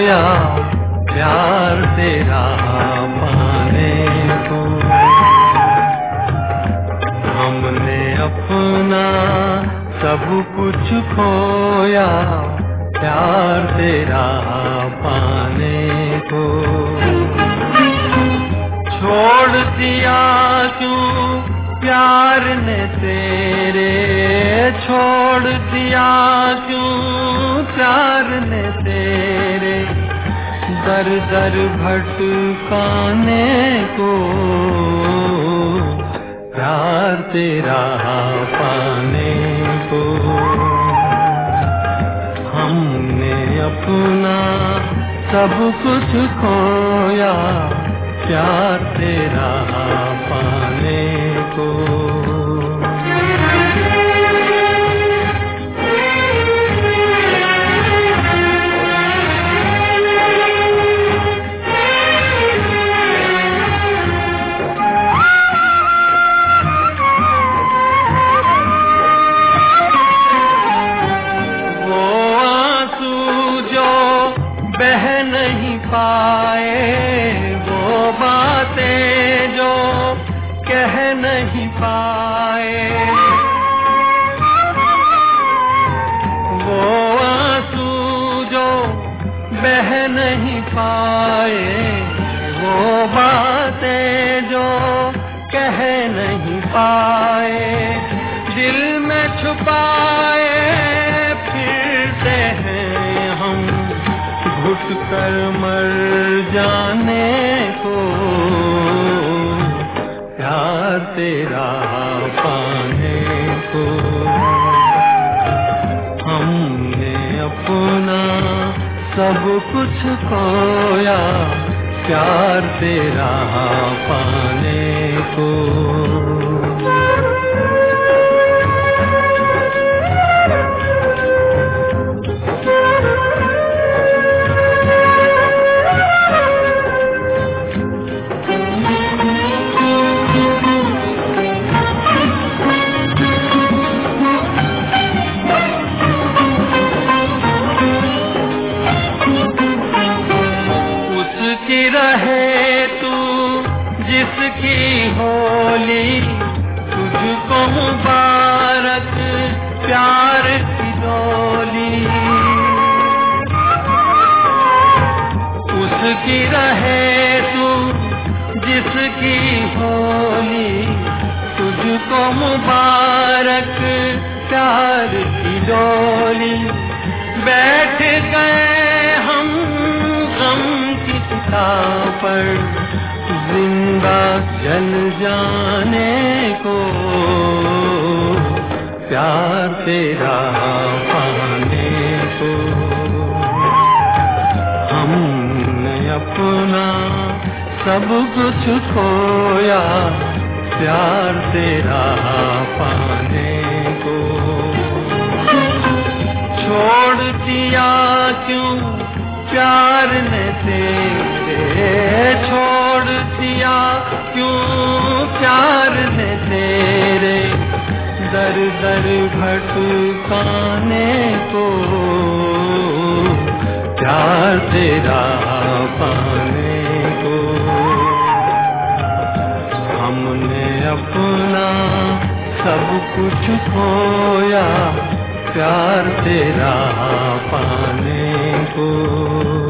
खोया प्यार तेरा पाने को। हमने अपना सब कुछ खोया प्यार तेरा पाने को। छोड़ दिया क्यों प्यार ने तेरे, छोड़ दिया क्यों प्यार ने तेरे, दर दर भटकाने को प्यार तेरा पाने को। हमने अपना सब कुछ खोया प्यार तेरा पाने को। वो आंसू जो बह नहीं पाए, वो बातें जो कह नहीं पाए, वो आंसू जो बह नहीं पाए, वो बातें जो कह नहीं पाए, दिल में छुपाए फिरते हैं हम घुट कर मर जाने को प्यार तेरा पाने को। हमने अपना सब कुछ खोया प्यार तेरा पाने को। रहे तू जिसकी होली, तुझको मुबारक प्यार की डोली। उसकी रहे तू जिसकी होली, तुझको मुबारक प्यार की डोली। बैठ गए हम गम पर जिंदा जल जाने को प्यार तेरा पाने को। हमने अपना सब कुछ खोया प्यार तेरा पाने को। छोड़ दिया क्यों प्यार ने तेरे, छोड़ दिया क्यों प्यार ने तेरे, दर दर भटकाने को प्यार तेरा पाने को। हमने अपना सब कुछ खोया प्यार तेरा पाने को।